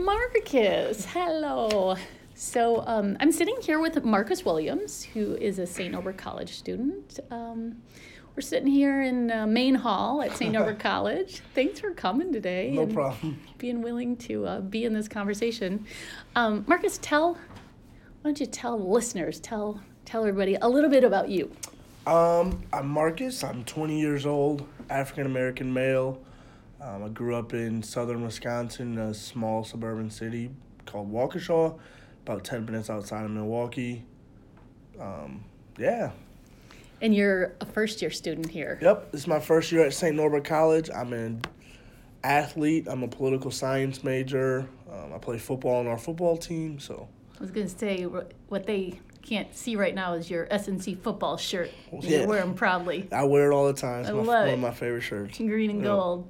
Marcus. Hello. So I'm sitting here with Marcus Williams, who is a St. Norbert College student. We're sitting here in Main Hall at St. Norbert College. Thanks for coming today. No problem. Being willing to be in this conversation. Marcus, why don't you tell listeners, tell everybody a little bit about you. I'm Marcus. I'm 20 years old, African-American male. I grew up in southern Wisconsin, a small suburban city called Waukesha, about 10 minutes outside of Milwaukee. Yeah. And you're a first-year student here. Yep, this is my first year at St. Norbert College. I'm an athlete. I'm a political science major. I play football on our football team. So I was going to say, what they can't see right now is your SNC football shirt. Yeah. You wear them proudly. I wear it all the time. It's love one it. of my favorite shirts. Green and gold.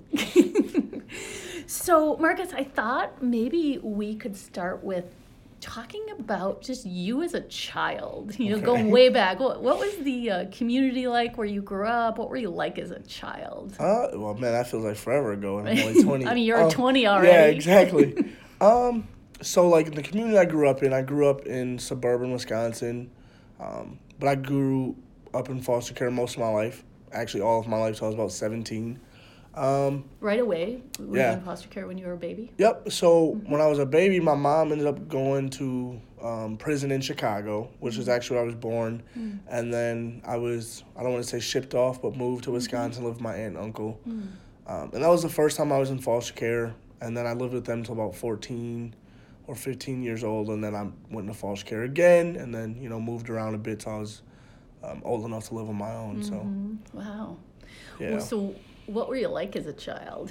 So, Marcus, I thought maybe we could start with talking about just you as a child, Okay. going way back. What was the community like where you grew up? What were you like as a child? Well, man, that feels like forever ago, and I'm only 20. I mean, you're 20 already. Yeah, exactly. So, like, in the community I grew up in suburban Wisconsin, but I grew up in foster care most of my life, actually all of my life, so I was about 17. Right away? Were Yeah. you in foster care when you were a baby? Yep, so when I was a baby, my mom ended up going to prison in Chicago, which is actually where I was born, and then I don't want to say shipped off, but moved to Wisconsin, lived with my aunt and uncle, and that was the first time I was in foster care, and then I lived with them until about 14 or 15 years old, and then I went into foster care again, and then, moved around a bit till I was old enough to live on my own, so. Wow. Yeah. Well, so what were you like as a child?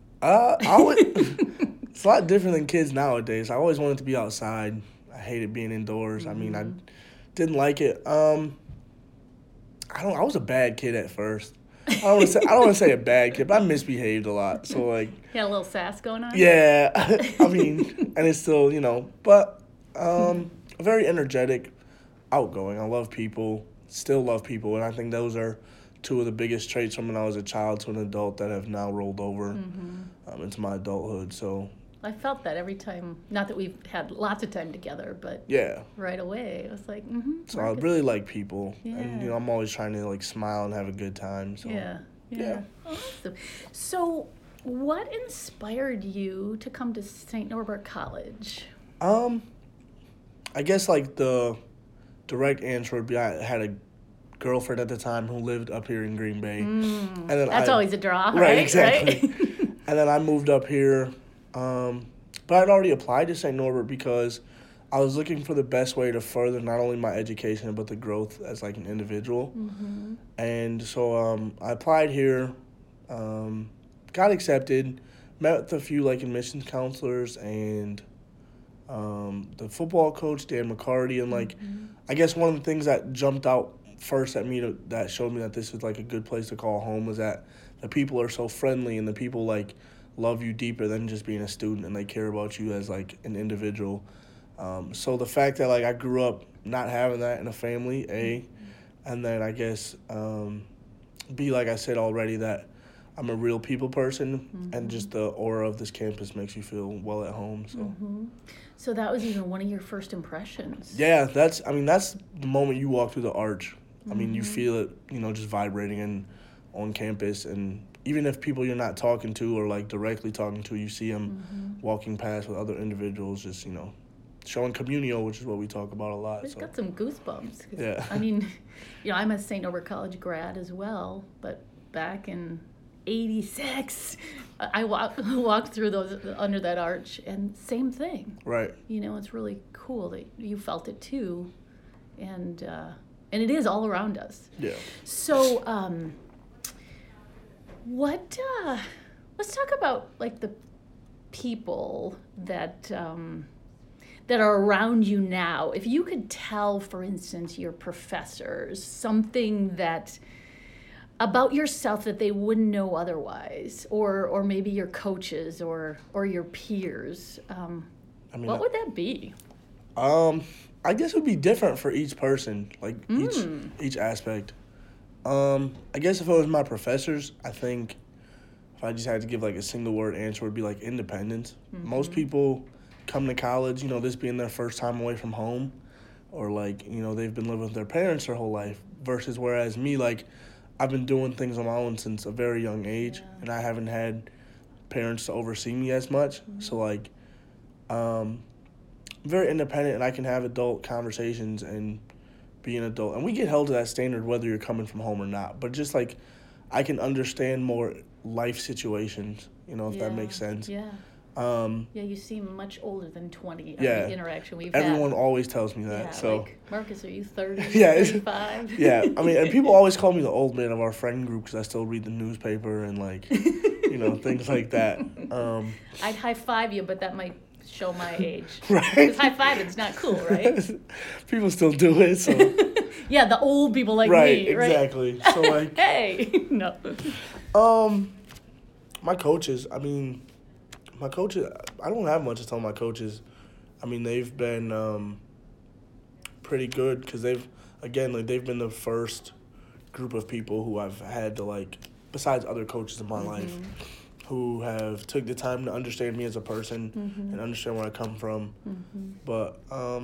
It's a lot different than kids nowadays. I always wanted to be outside. I hated being indoors. I mean, I didn't like it. I was a bad kid at first. I don't want to say a bad kid, but I misbehaved a lot. So, like, You had a little sass going on? yeah, I mean, and it's still, but very energetic, outgoing. I love people, still love people, and I think those are two of the biggest traits from when I was a child to an adult that have now rolled over into my adulthood. So I felt that every time, not that we've had lots of time together, but yeah. right away it was like, So I really like people, and Yeah. I'm always trying to like smile and have a good time. So Yeah. Awesome. So what inspired you to come to St. Norbert College? I guess like the direct answer would be I had a girlfriend at the time who lived up here in Green Bay, and then That's always a draw, right? right? Exactly. Right? And then I moved up here, but I'd already applied to St. Norbert because I was looking for the best way to further not only my education but the growth as like an individual. And so I applied here, got accepted, met with a few like admissions counselors and the football coach Dan McCarty, and like I guess one of the things that jumped out first at me that showed me that this is like a good place to call home was that the people are so friendly and the people like love you deeper than just being a student, and they care about you as like an individual. So the fact that like I grew up not having that in a family, and then I guess B, like I said already, that I'm a real people person, and just the aura of this campus makes you feel well at home. So So that was even one of your first impressions. yeah, that's the moment you walk through the arch. I mean, you feel it, just vibrating on campus, and even if people you're not talking to or like directly talking to, you see them walking past with other individuals, just showing communio, which is what we talk about a lot. It's So got some goosebumps. 'Cause, Yeah. I mean, I'm a St. Norbert College grad as well, but back in '86, I walked through those under that arch, and same thing. right, It's really cool that you felt it too, and it is all around us. yeah. So, let's talk about like the people that are around you now. If you could tell, for instance, your professors something about yourself that they wouldn't know otherwise, or maybe your coaches or your peers, what would that be? I guess it would be different for each person, like each aspect. I guess if it was my professors, I think if I just had to give like a single word answer, it would be like independence. Most people come to college, this being their first time away from home, or like, they've been living with their parents their whole life, versus whereas me, like, I've been doing things on my own since a very young age, and I haven't had parents to oversee me as much. So, like, I'm very independent, and I can have adult conversations and be an adult. And we get held to that standard whether you're coming from home or not. But just, like, I can understand more life situations, if that makes sense. Yeah. You seem much older than 20 on the interaction we've Everyone had. always tells me that. Yeah, so like, Marcus, are you 30, 35? Yeah, I mean, and people always call me the old man of our friend group because I still read the newspaper and, like, things like that. I'd high-five you, but that might show my age. Right. Because high-fiving's not cool, right? People still do it, so. Yeah, the old people like me, right? Exactly. So, like. Hey! No. My coaches, I don't have much to tell my coaches. I mean, they've been pretty good because they've been the first group of people who I've had to, like, besides other coaches in my life, who have took the time to understand me as a person and understand where I come from. But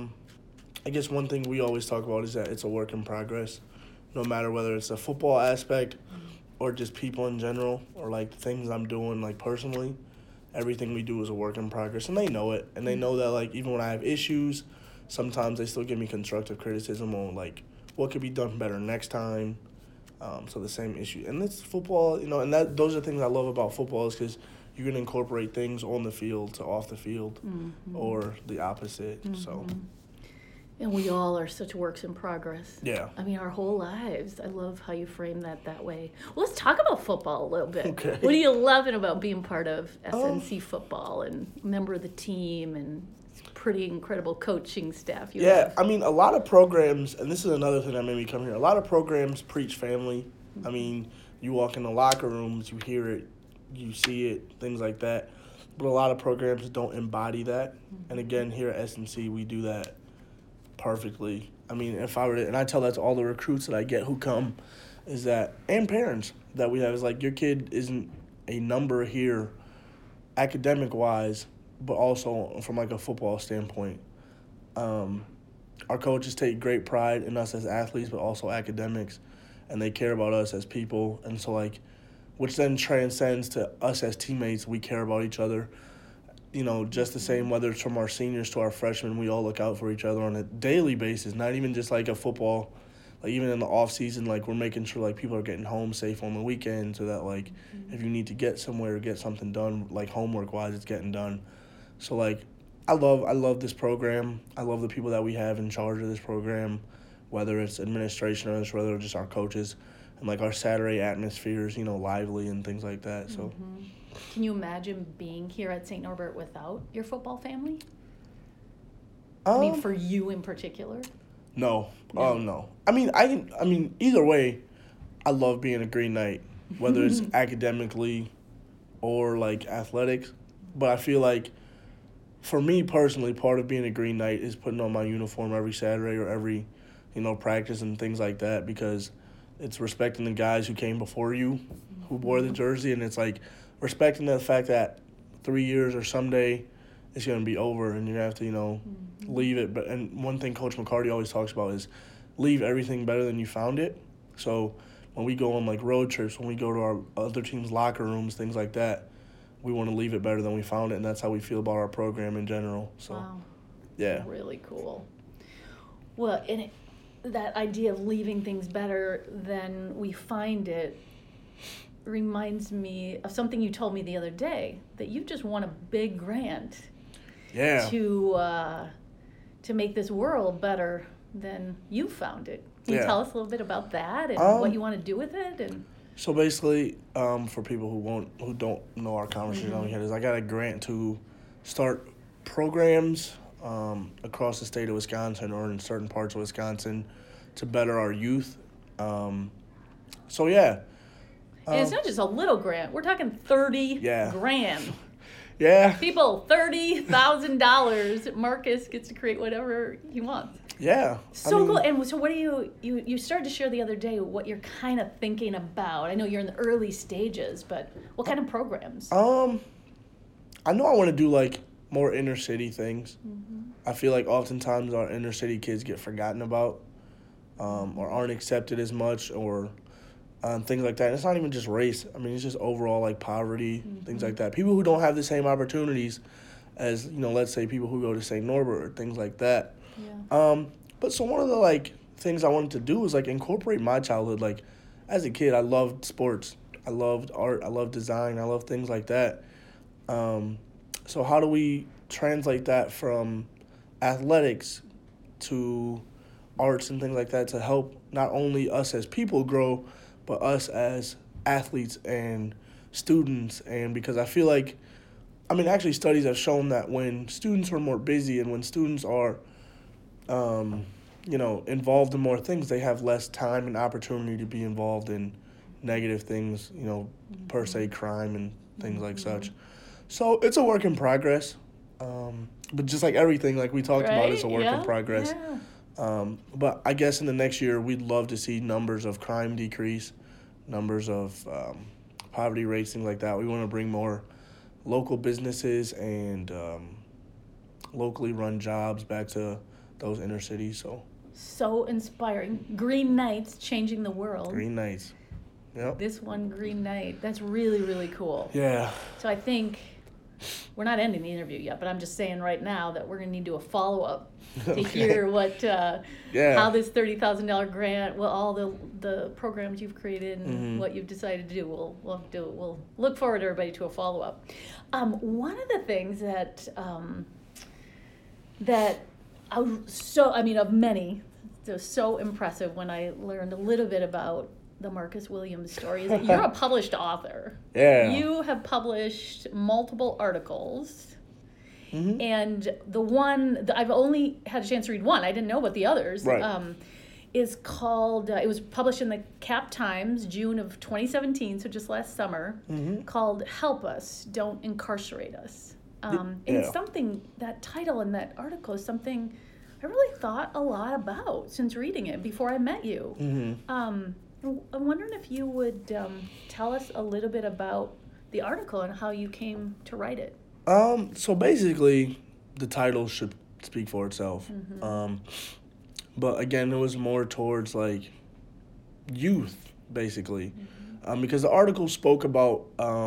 I guess one thing we always talk about is that it's a work in progress, no matter whether it's a football aspect or just people in general or, like, things I'm doing, like, personally. Everything we do is a work in progress, and they know it. And they know that, like, even when I have issues, sometimes they still give me constructive criticism on, like, what could be done better next time. So the same issue. And it's football, and those are things I love about football is because you can incorporate things on the field to off the field or the opposite. So. And we all are such works in progress. Yeah. I mean, our whole lives. I love how you frame that way. Well, let's talk about football a little bit. Okay. What are you loving about being part of SNC football and a member of the team and pretty incredible coaching staff you have? I mean, a lot of programs, and this is another thing that made me come here, a lot of programs preach family. I mean, you walk in the locker rooms, you hear it, you see it, things like that. But a lot of programs don't embody that. And again, here at SNC, we do that perfectly. I mean, if I were to, and I tell that to all the recruits that I get who come, is that, and parents that we have, is like, your kid isn't a number here academic-wise, but also from, like, a football standpoint. Our coaches take great pride in us as athletes, but also academics, and they care about us as people. And so, like, which then transcends to us as teammates. We care about each other. Just the same, whether it's from our seniors to our freshmen, we all look out for each other on a daily basis, not even just like a football, like even in the off season, like we're making sure like people are getting home safe on the weekend so that like if you need to get somewhere or get something done, like homework wise, it's getting done. So like I love this program. I love the people that we have in charge of this program, whether it's administration or whether it's just our coaches, and like our Saturday atmosphere is, lively and things like that. So. Can you imagine being here at St. Norbert without your football family? I mean, for you in particular? No. No. I mean, either way, I love being a Green Knight, whether it's academically or like athletics. But I feel like, for me personally, part of being a Green Knight is putting on my uniform every Saturday or every, practice and things like that, because it's respecting the guys who came before you, who wore the jersey, and it's like respecting the fact that 3 years or someday it's going to be over and you have to, leave it. And one thing Coach McCarty always talks about is leave everything better than you found it. So when we go on like road trips, when we go to our other team's locker rooms, things like that, we want to leave it better than we found it, and that's how we feel about our program in general. So, wow. Yeah. Really cool. Well, and that idea of leaving things better than we find it reminds me of something you told me the other day, that you just won a big grant. Yeah. To make this world better than you found it. Can you tell us a little bit about that and what you want to do with it? And so basically, for people who don't know our conversation we had, is I got a grant to start programs across the state of Wisconsin or in certain parts of Wisconsin to better our youth. So yeah. And it's not just a little grant. We're talking 30 grand. Yeah. People, $30,000. Marcus gets to create whatever he wants. Yeah. So cool. And so what do you started to share the other day what you're kind of thinking about? I know you're in the early stages, but what kind of programs? I know I want to do like more inner city things. I feel like oftentimes our inner city kids get forgotten about, or aren't accepted as much, or things like that. And it's not even just race. I mean, it's just overall like poverty, things like that. People who don't have the same opportunities as, you know, let's say people who go to St. Norbert or things like that. Yeah. But so one of the like things I wanted to do was like incorporate my childhood. Like as a kid, I loved sports, I loved art, I loved design, I loved things like that. So how do we translate that from athletics to arts and things like that to help not only us as people grow, but us as athletes and students? And because I feel like, I mean, actually studies have shown that when students are more busy and when students are, involved in more things, they have less time and opportunity to be involved in negative things, per se crime and things like such. So it's a work in progress. But just like everything, like we talked about, it's a work in progress. Yeah. But I guess in the next year, we'd love to see numbers of crime decrease, numbers of poverty rates, things like that. We want to bring more local businesses and locally run jobs back to those inner cities. So inspiring. Green Knights changing the world. Green Knights. Yep. This one Green Knight. That's really, really cool. Yeah. So I think we're not ending the interview yet, but I'm just saying right now that we're going to need to do a follow-up to hear what, how this $30,000 grant, well, all the programs you've created and what you've decided to do. We'll look forward, everybody, to a follow-up. One of the things that of many, it was so impressive when I learned a little bit about the Marcus Williams story is that you're a published author. Yeah. You have published multiple articles. And the one, I've only had a chance to read one. I didn't know about the others. Right. Is called, it was published in the Cap Times, June of 2017, so just last summer, called Help Us, Don't Incarcerate Us. And something, that title and that article is something I really thought a lot about since reading it before I met you. I'm wondering if you would tell us a little bit about the article and how you came to write it. So basically, the title should speak for itself. But again, it was more towards like youth, basically, because the article spoke about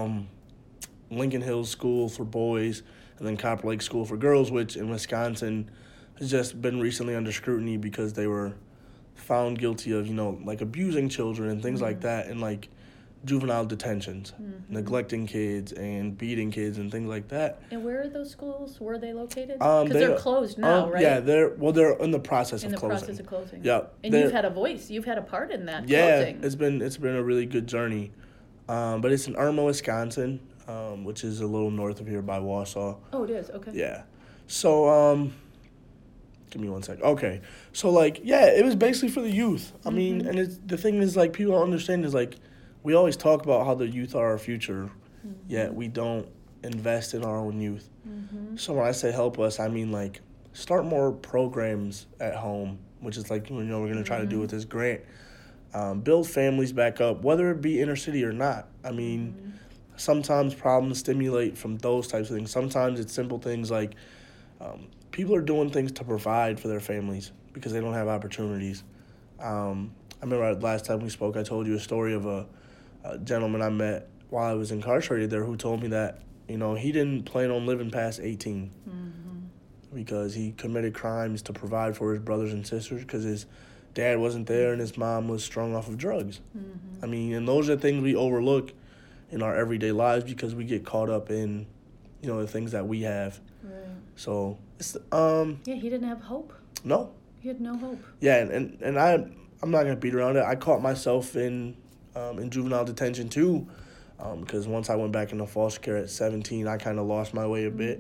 Lincoln Hills School for boys and then Copper Lake School for girls, which in Wisconsin has just been recently under scrutiny because they were found guilty of, like abusing children and things like that, and like juvenile detentions, neglecting kids and beating kids and things like that. And where are those schools? Where are they located? Because they're closed now, right? Yeah, they're in the process of closing. In the process of closing. Yeah. And you've had a voice. You've had a part in that closing. Yeah, it's been a really good journey. But it's in Irma, Wisconsin, which is a little north of here by Wausau. Oh, it is? Okay. Yeah. So, give me one sec. Okay. So, it was basically for the youth. I mean, and the thing is, people don't understand is, we always talk about how the youth are our future, yet we don't invest in our own youth. So when I say help us, I mean, start more programs at home, which is, we're going to try to do with this grant. Build families back up, whether it be inner city or not. I mean, sometimes problems stimulate from those types of things. Sometimes it's simple things like people are doing things to provide for their families because they don't have opportunities. I remember last time we spoke, I told you a story of a gentleman I met while I was incarcerated there who told me that, he didn't plan on living past 18 because he committed crimes to provide for his brothers and sisters because his dad wasn't there and his mom was strung off of drugs. I mean, and those are things we overlook in our everyday lives because we get caught up in, the things that we have. Right. So it's he didn't have hope. No. He had no hope. Yeah, and I'm not gonna beat around it. I caught myself in juvenile detention too, because once I went back into foster care at 17, I kind of lost my way a bit,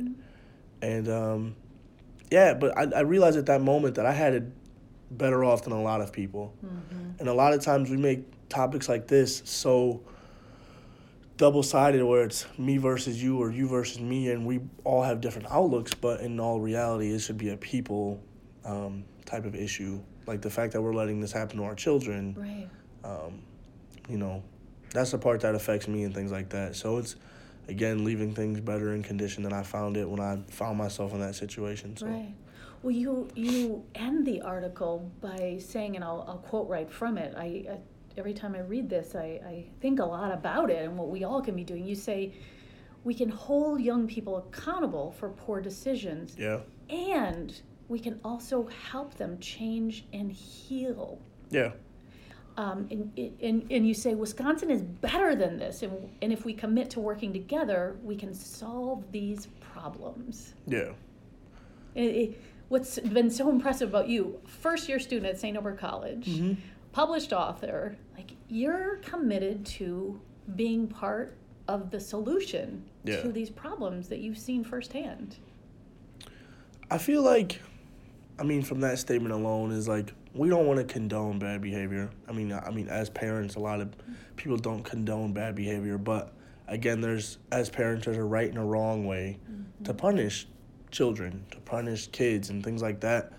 and but I realized at that moment that I had it better off than a lot of people, and a lot of times we make topics like this so double-sided where it's me versus you or you versus me, and we all have different outlooks, but in all reality, it should be a people type of issue. Like the fact that we're letting this happen to our children, right? That's the part that affects me and things like that. So again, leaving things better in condition than I found it when I found myself in that situation. So. Right. Well, you end the article by saying, and I'll quote right from it. I every time I read this, I think a lot about it and what we all can be doing. You say, we can hold young people accountable for poor decisions. Yeah. And we can also help them change and heal. Yeah. And you say Wisconsin is better than this, and if we commit to working together, we can solve these problems. Yeah. What's been so impressive about you, first-year student at St. Norbert College, Mm-hmm. published author, like you're committed to being part of the solution to these problems that you've seen firsthand. I feel like, from that statement alone is like, we don't want to condone bad behavior. I mean, as parents, a lot of people don't condone bad behavior, but again, as parents, there's a right and a wrong way to punish children, to punish kids and things like that.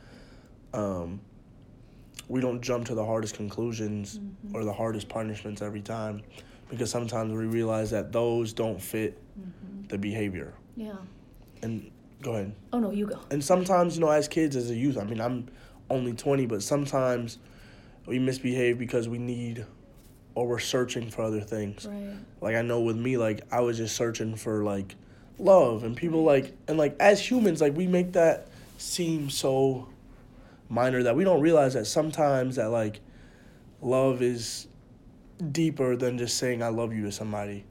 We don't jump to the hardest conclusions or the hardest punishments every time, because sometimes we realize that those don't fit the behavior. Yeah. And go ahead. Oh, no, you go. And sometimes, as kids, as a youth, I'm only 20, but sometimes we misbehave because we need, or we're searching for other things. Right. Like, I know with me, like, I was just searching for, like, love, and people, as humans, like, we make that seem so minor that we don't realize that sometimes that, like, love is deeper than just saying I love you to somebody.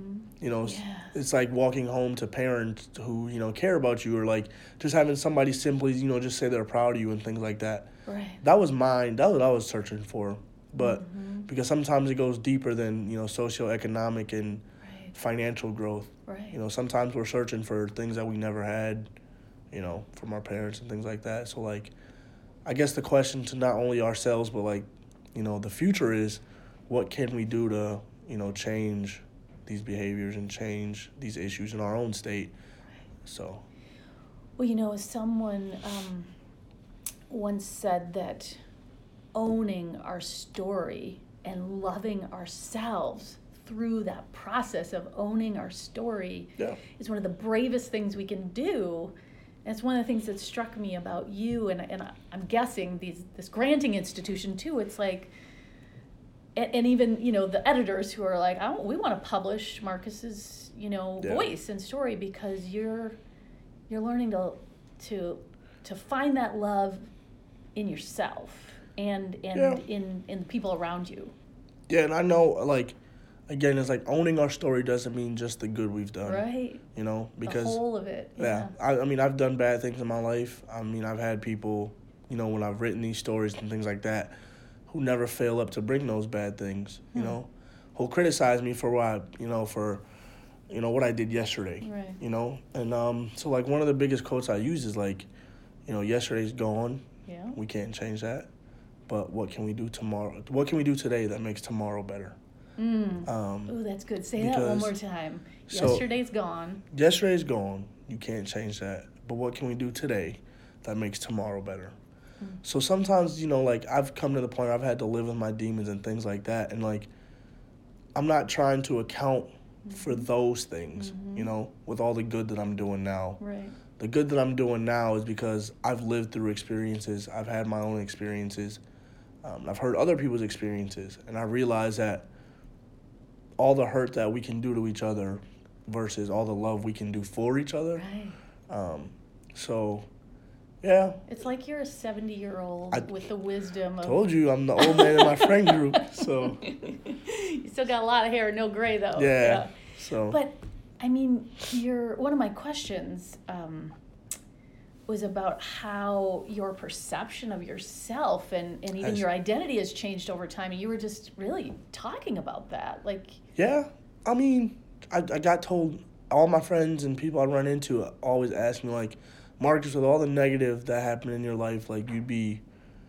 It's like walking home to parents who, care about you, or like just having somebody simply, just say they're proud of you and things like that. Right. That was mine. That was what I was searching for. But because sometimes it goes deeper than, socioeconomic and financial growth. Right. Sometimes we're searching for things that we never had, from our parents and things like that. So, like, I guess the question to not only ourselves, but, like, the future is, what can we do to, change these behaviors and change these issues in our own state? So. Well, someone once said that owning our story and loving ourselves through that process of owning our story is one of the bravest things we can do. And it's one of the things that struck me about you, and I'm guessing this granting institution too. It's like, and even, the editors who are like, we want to publish Marcus's, voice and story, because you're learning to find that love in yourself and in the people around you. Yeah, and I know, like, again, it's like owning our story doesn't mean just the good we've done. Right. Because the whole of it. Yeah. I've done bad things in my life. I've had people, when I've written these stories and things like that, who never fail up to bring those bad things, who criticize me for what I did yesterday, right. And so, like, one of the biggest quotes I use is, like, yesterday's gone. Yeah. We can't change that. But what can we do tomorrow? What can we do today that makes tomorrow better? Oh, that's good. Say that one more time. Yesterday's gone. Yesterday's gone. You can't change that. But what can we do today that makes tomorrow better? So sometimes, like, I've come to the point where I've had to live with my demons and things like that. And, like, I'm not trying to account for those things, with all the good that I'm doing now. Right. The good that I'm doing now is because I've lived through experiences. I've had my own experiences. I've heard other people's experiences. And I realize that all the hurt that we can do to each other versus all the love we can do for each other. Right. So... yeah. It's like you're a 70-year-old with the wisdom of... Told you, I'm the old man in my friend group, so... You still got a lot of hair, no gray, though. Yeah. So... But, one of my questions was about how your perception of yourself and even your identity has changed over time, and you were just really talking about that, like... Yeah. I got told, all my friends and people I run into always ask me, like, Marcus, with all the negative that happened in your life, like, you'd be,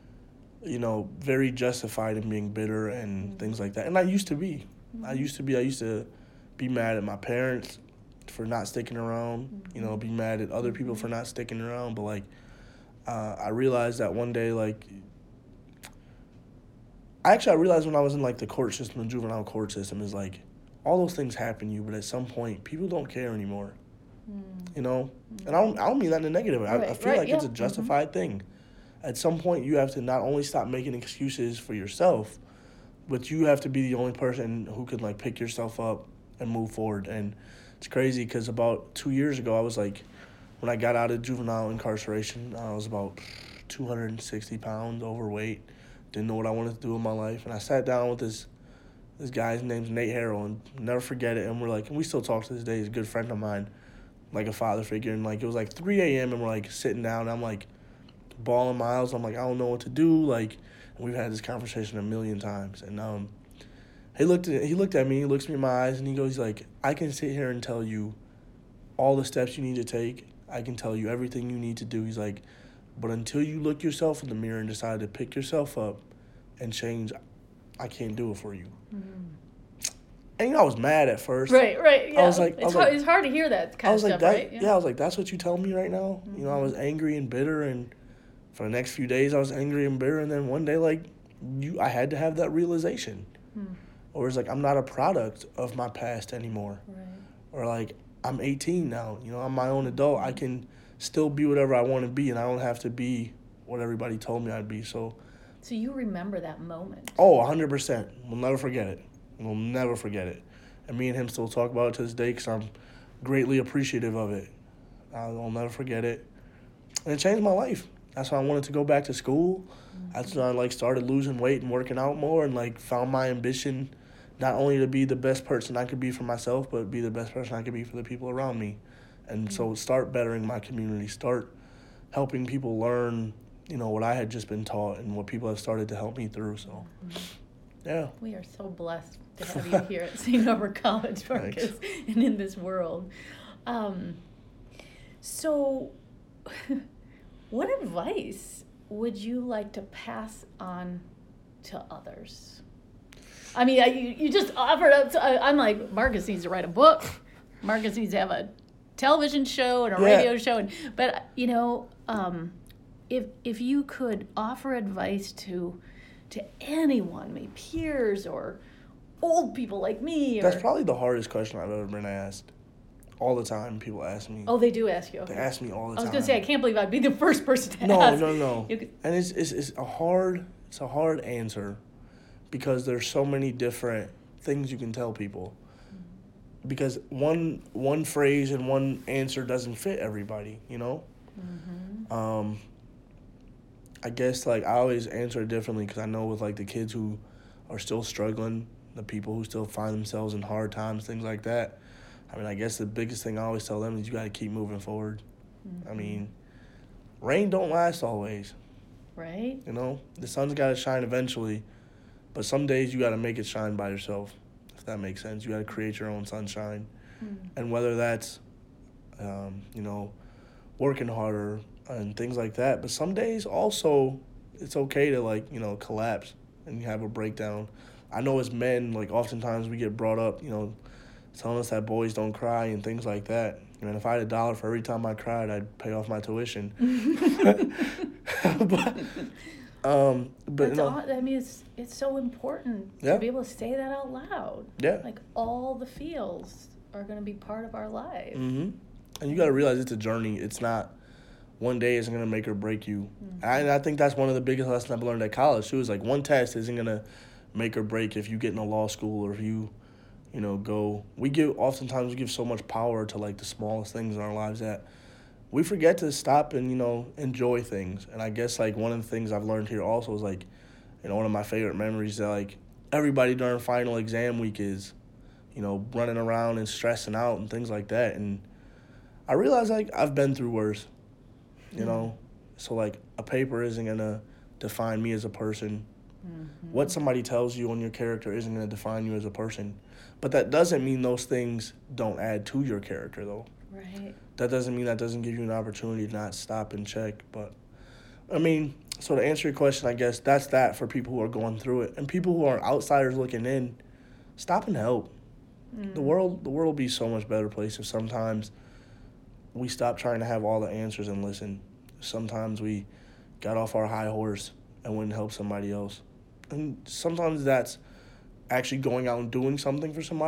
very justified in being bitter and things like that. And I used to be. I used to be mad at my parents for not sticking around, be mad at other people for not sticking around. But, like, I realized that one day, like, I realized when I was in, like, the court system, the juvenile court system, is, like, all those things happen to you, but at some point, people don't care anymore. You know? And I don't mean that in a negative way. I feel like it's a justified thing. At some point, you have to not only stop making excuses for yourself, but you have to be the only person who can, like, pick yourself up and move forward. And it's crazy because about 2 years ago, I was like, when I got out of juvenile incarceration, I was about 260 pounds overweight. Didn't know what I wanted to do in my life. And I sat down with this guy's name's Nate Harrell, and never forget it. And we're like, and we still talk to this day. He's a good friend of mine, like a father figure. And like, it was like 3 a.m. and we're like sitting down. And I'm like bawling my eyes. I'm like, I don't know what to do. Like, and we've had this conversation a million times. And he looked at me. He looks me in my eyes, and he goes, like, I can sit here and tell you all the steps you need to take. I can tell you everything you need to do. He's like, but until you look yourself in the mirror and decide to pick yourself up and change, I can't do it for you. And, I was mad at first. Right, yeah. I was like, it's hard to hear that kind of stuff, right? Yeah, I was like, that's what you tell me right now? I was angry and bitter, and for the next few days, I was angry and bitter, and then one day, like, I had to have that realization. Or it's like, I'm not a product of my past anymore. Right. Or, like, I'm 18 now. I'm my own adult. I can still be whatever I want to be, and I don't have to be what everybody told me I'd be. So you remember that moment? Oh, 100%. We'll never forget it. We'll never forget it. And me and him still talk about it to this day because I'm greatly appreciative of it. I'll never forget it. And it changed my life. That's why I wanted to go back to school. That's when I, like, started losing weight and working out more, and, like, found my ambition not only to be the best person I could be for myself, but be the best person I could be for the people around me. And so start bettering my community, start helping people learn, what I had just been taught and what people have started to help me through. So, yeah. We are so blessed to have you here at St. Norbert College, Marcus, and in this world. So, what advice would you like to pass on to others? I mean, you just offered up. I'm like, Marcus needs to write a book. Marcus needs to have a television show and a radio show. But if you could offer advice to anyone, maybe peers or old people like me. That's probably the hardest question I've ever been asked. All the time, people ask me. Oh, they do ask you. Okay. They ask me all the time. I was gonna say, I can't believe I'd be the first person to ask. No. And it's a hard answer, because there's so many different things you can tell people. Because one phrase and one answer doesn't fit everybody, I guess, like, I always answer it differently because I know with, like, the kids who are still struggling, the people who still find themselves in hard times, things like that. I mean, I guess the biggest thing I always tell them is you got to keep moving forward. I mean, rain don't last always. Right. The sun's got to shine eventually, but some days you got to make it shine by yourself, if that makes sense. You got to create your own sunshine. And whether that's, working harder and things like that. But some days also it's okay to, like, collapse and have a breakdown. I know as men, like, oftentimes we get brought up, telling us that boys don't cry and things like that. I mean, if I had $1 for every time I cried, I'd pay off my tuition. but I mean, it's so important to be able to say that out loud. Yeah. Like, all the feels are going to be part of our life. And you got to realize it's a journey. It's not one day isn't going to make or break you. And I think that's one of the biggest lessons I've learned at college, too, is, like, one test isn't going to make or break if you get into law school or if you go. Oftentimes we give so much power to, like, the smallest things in our lives that we forget to stop and, enjoy things. And I guess, like, one of the things I've learned here also is, like, one of my favorite memories that, like, everybody during final exam week is, running around and stressing out and things like that. And I realized, like, I've been through worse, So, like, a paper isn't going to define me as a person. What somebody tells you on your character isn't going to define you as a person. But that doesn't mean those things don't add to your character, though. Right. That doesn't mean that doesn't give you an opportunity to not stop and check. But, I mean, so to answer your question, I guess that's that for people who are going through it. And people who are outsiders looking in, stop and help. The world will be so much better place if sometimes we stop trying to have all the answers and listen. Sometimes we got off our high horse and went and helped somebody else. And sometimes that's actually going out and doing something for somebody.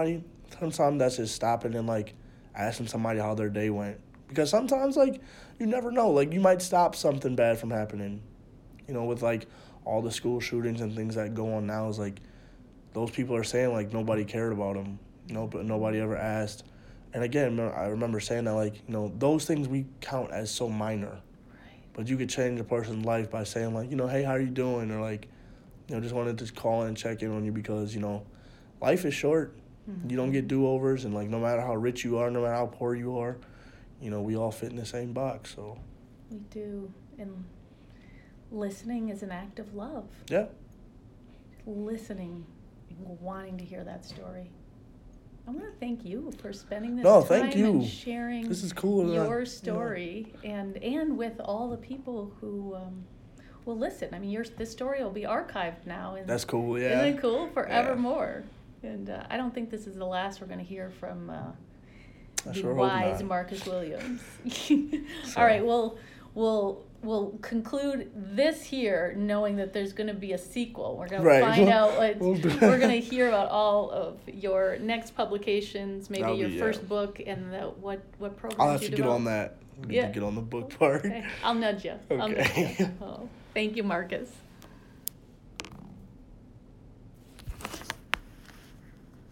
sometimes that's just stopping and, like, asking somebody how their day went. Because sometimes, like, you never know. Like, you might stop something bad from happening. You know, with, like, all the school shootings and things that go on now is, like, those people are saying, like, nobody cared about them. But nobody ever asked. And, again, I remember saying that, like, you know, those things we count as so minor. But you could change a person's life by saying, like, you know, hey, how are you doing? Or, like, you know, just wanted to call and check in on you because, you know, life is short. Mm-hmm. You don't get do-overs. And, like, no matter how rich you are, no matter how poor you are, you know, we all fit in the same box. So we do. And listening is an act of love. Yeah. Listening and wanting to hear that story. I want to thank you for spending this time thank you. and sharing this is cool, your story and with all the people who will listen. I mean, this story will be archived now. And that's cool, yeah. Isn't it cool? Forevermore. Yeah. And I don't think this is the last we're going to hear from the wise Marcus Williams. All right, we'll conclude this here knowing that there's going to be a sequel. We're going to find out we're going to hear about all of your next publications, maybe your first book, and what programs I'll have to get on that. Get on the book part. Okay. I'll nudge you. Okay. Thank you, Marcus.